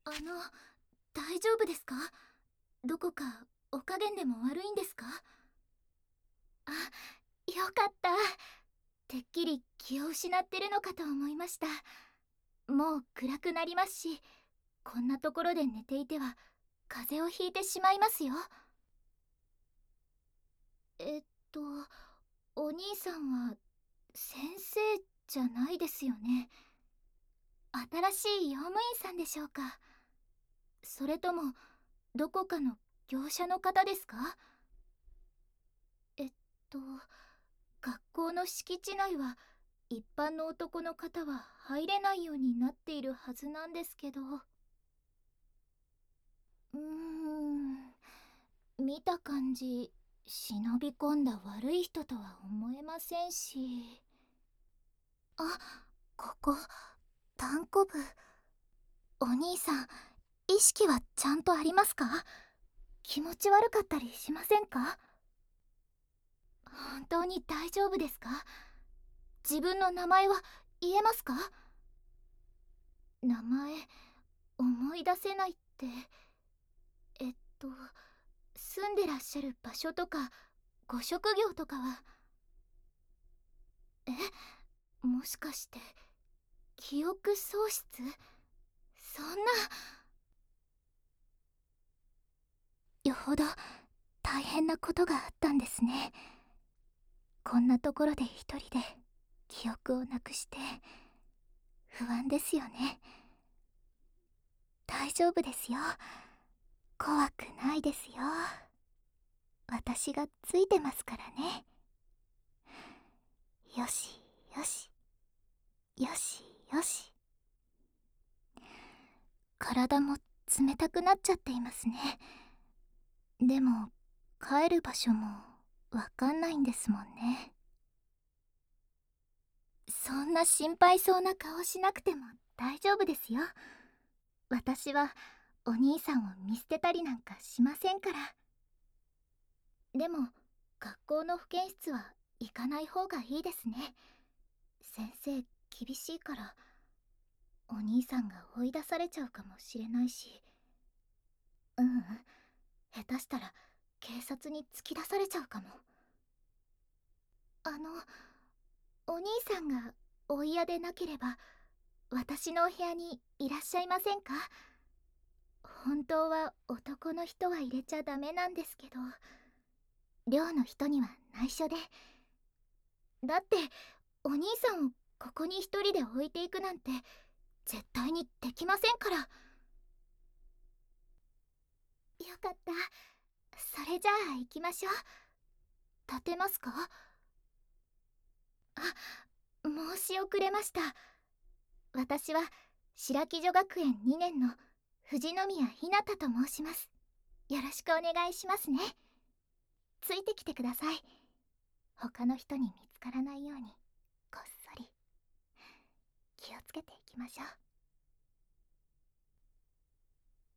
大丈夫ですか？どこかお加減でも悪いんですか？あ、よかった。てっきり気を失ってるのかと思いました。もう暗くなりますし、こんなところで寝ていては風邪をひいてしまいますよ。えっと、お兄さんは先生じゃないですよね。新しい用務員さんでしょうか？それともどこかの業者の方ですか？えっと学校の敷地内は一般の男の方は入れないようになっているはずなんですけど。見た感じ忍び込んだ悪い人とは思えませんし。あ、ここ炭鉱部。お兄さん、意識はちゃんとありますか？気持ち悪かったりしませんか？本当に大丈夫ですか？自分の名前は言えますか？名前思い出せないって。えっと住んでらっしゃる場所とかご職業とかは。え、もしかして記憶喪失？そんな。よほど大変なことがあったんですね。こんなところで一人で記憶をなくして不安ですよね。大丈夫ですよ。怖くないですよ。私がついてますからね。よしよしよしよし。体も冷たくなっちゃっていますね。でも帰る場所もわかんないんですもんね。そんな心配そうな顔しなくても大丈夫ですよ。私はお兄さんを見捨てたりなんかしませんから。でも学校の保健室は行かない方がいいですね。先生厳しいから、お兄さんが追い出されちゃうかもしれないし。下手したら警察に突き出されちゃうかも。お兄さんがお嫌でなければ私のお部屋にいらっしゃいませんか？本当は男の人は入れちゃダメなんですけど、寮の人には内緒で。だってお兄さんをここに一人で置いていくなんて絶対にできませんから。よかった。それじゃあ行きましょう。立てますか？あ、申し遅れました。私は白木女学園2年の藤宮ひなたと申します。よろしくお願いしますね。ついてきてください。他の人に見つからないようにこっそり。気をつけていきましょう。